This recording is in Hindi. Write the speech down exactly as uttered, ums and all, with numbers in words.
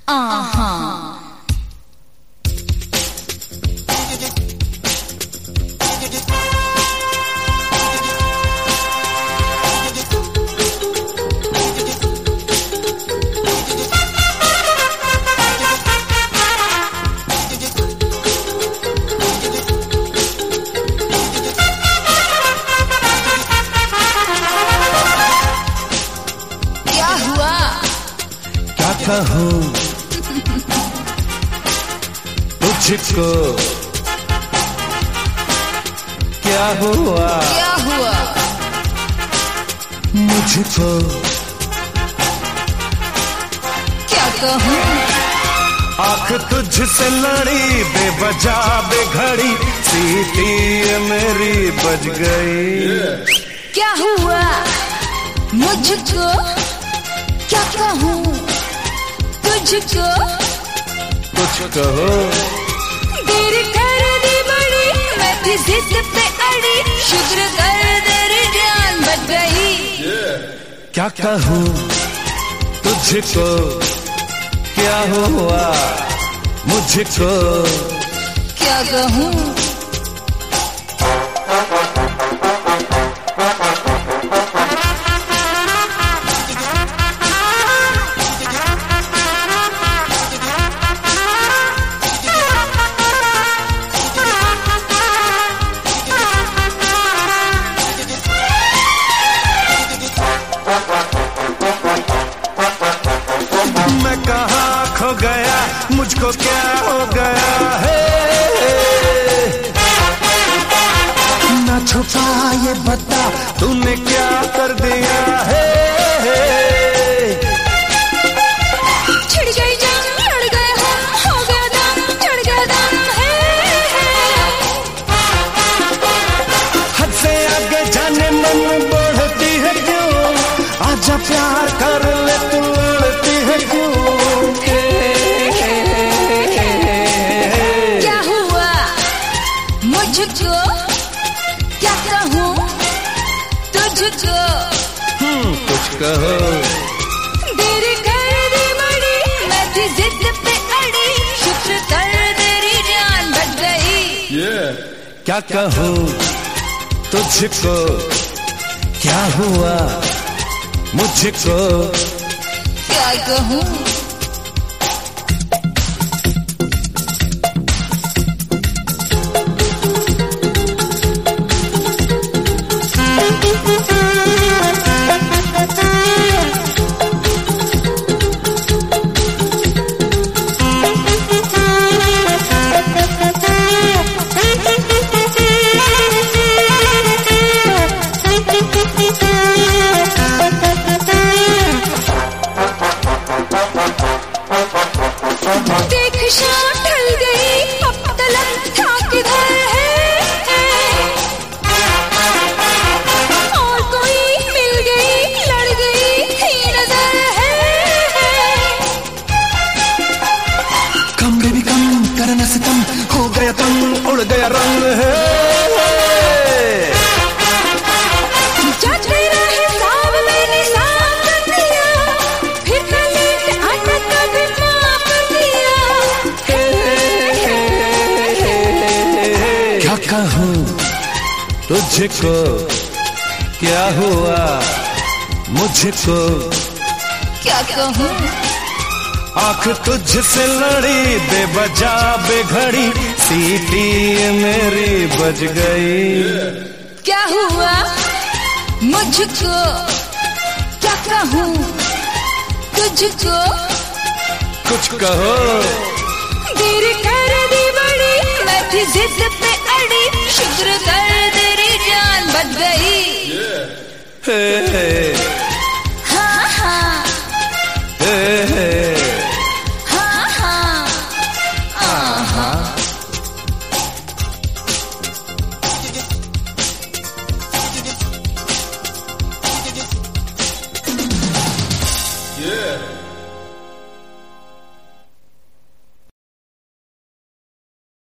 आहा कहूँ तुझको क्या हुआ क्या हुआ मुझको क्या कहूँ आँख तुझसे लड़ी बेवजह बेघड़ी सीटी मेरी बज गई क्या हुआ मुझको क्या कहूँ तुझको कुछ कहो देर कर दी बड़ी मैं थी जिद पे अड़ी शुक्र कर तेरी जान बच गई क्या कहूँ तुझको क्या हुआ मुझको क्या कहूँ मैं कहाँ खो गया मुझको क्या हो गया है ना छुपा ये बता तूने क्या कर दिया है छिड़ गई जान लड़ गए हम हो गया दम चढ़ गया दम है हद से आगे जाने मन बढ़ती है क्यों आजा प्यार कर ले तू लड़ती है क्यों क्या हुआ मुझको क्या कहूँ तुझको हम्म कुछ कहो देर कर दी बड़ी मैं थी जिद पे अड़ी शुक्र कर तेरी जान बच गई क्या कहूँ तुझको क्या हुआ मुझको क्या कहूँ देख शाम ढल गई अब तलक था किधर है और कोई मिल गई लड़ गई थी नजर है कम बेबी कम करना सितम हो गया तंग उड़ गया रंग है जज नहीं रहे साब मैंने साफ कर दिया फिर कली आटा कभी माफ कर दिया क्या कहूँ तुझको क्या हुआ मुझको क्या कहूँ आँख तुझसे लड़ी बेवजह बेघड़ी सीटी मेरी बज गई क्या हुआ मुझको क्या कहूँ तुझको कुछ कहो देर कर दी बड़ी मैं थी जिद पे अड़ी शुक्र कर तेरी जान बच गई हे, हे,